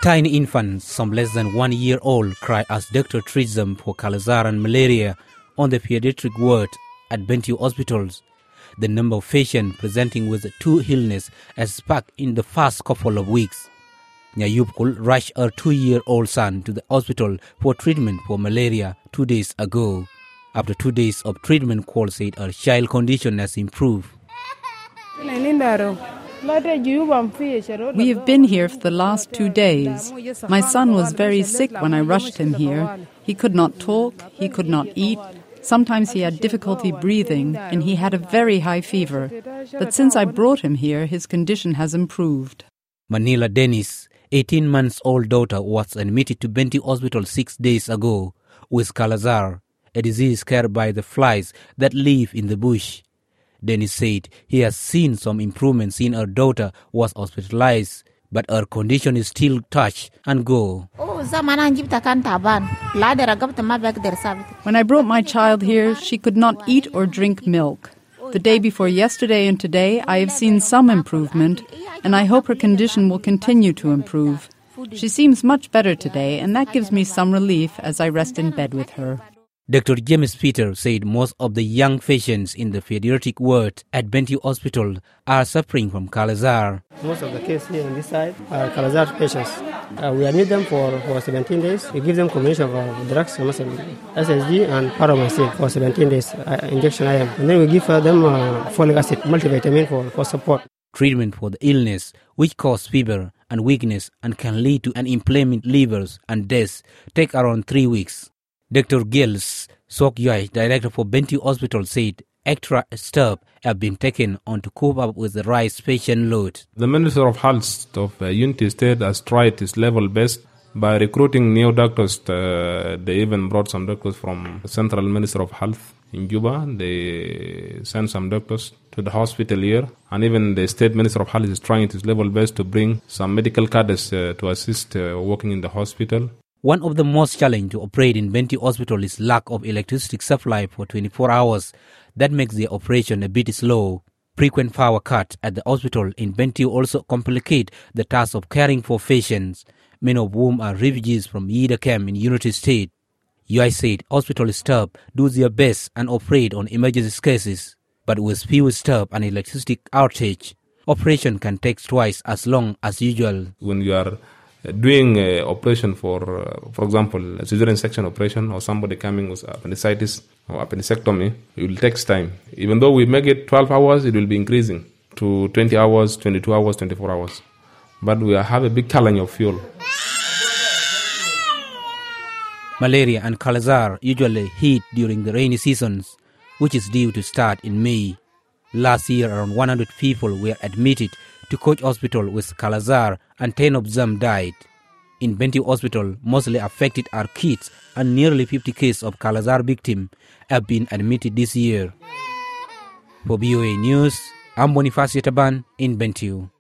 Tiny infants, some less than 1 year old, cry as doctor treats them for Kala-Azar and malaria on the pediatric ward at Bentiu hospitals. The number of patients presenting with the two illnesses has spiked in the first couple of weeks. Nyayupkul rushed her 2-year-old son to the hospital for treatment for malaria 2 days ago. After 2 days of treatment, Kwal said her child's condition has improved. We have been here for the last 2 days. My son was very sick when I rushed him here. He could not talk, he could not eat. Sometimes he had difficulty breathing and he had a very high fever. But since I brought him here, his condition has improved. Manila Dennis, 18-month-old daughter, was admitted to Bentiu Hospital 6 days ago with Kala-Azar, a disease carried by the flies that live in the bush. Dennis said he has seen some improvements since her daughter was hospitalized, but her condition is still touch and go. When I brought my child here, she could not eat or drink milk. The day before yesterday and today, I have seen some improvement, and I hope her condition will continue to improve. She seems much better today, and that gives me some relief as I rest in bed with her. Dr. James Peter said most of the young patients in the pediatric ward at Bentiu Hospital are suffering from Kala-Azar. Most of the cases here on this side are Kala-Azar patients. We admit them for 17 days. We give them combination of drugs, SSG and Paromacin for 17 days, injection IM. And then we give them folic acid, multivitamin for support. Treatment for the illness, which causes fever and weakness and can lead to an inflamed livers and death, take around 3 weeks. Dr. Gils Sokyai, director for Bentiu Hospital, said extra steps have been taken on to cope up with the rise patient load. The Minister of Health of Unity State has tried his level best by recruiting new doctors. They even brought some doctors from the Central Minister of Health in Juba. They sent some doctors to the hospital here, and even the State Minister of Health is trying his level best to bring some medical cadres to assist working in the hospital. One of the most challenging to operate in Bentiu Hospital is lack of electricity supply for 24 hours. That makes the operation a bit slow. Frequent power cuts at the hospital in Bentiu also complicate the task of caring for patients, many of whom are refugees from Yida camp in Unity State. UI said hospital staff do their best and operate on emergency cases, but with few staff and electricity outage, operation can take twice as long as usual. When you are doing an operation for example, a cesarean section operation, or somebody coming with appendicitis or appendectomy, it will take time. Even though we make it 12 hours, it will be increasing to 20 hours, 22 hours, 24 hours. But we have a big challenge of fuel. Malaria and Kala-Azar usually hit during the rainy seasons, which is due to start in May. Last year, around 100 people were admitted to Koch Hospital with Kala-Azar, and 10 of them died. In Bentiu Hospital, mostly affected are kids, and nearly 50 cases of Kala-Azar victims have been admitted this year. For BOA News, I'm Bonifacio Taban in Bentiu.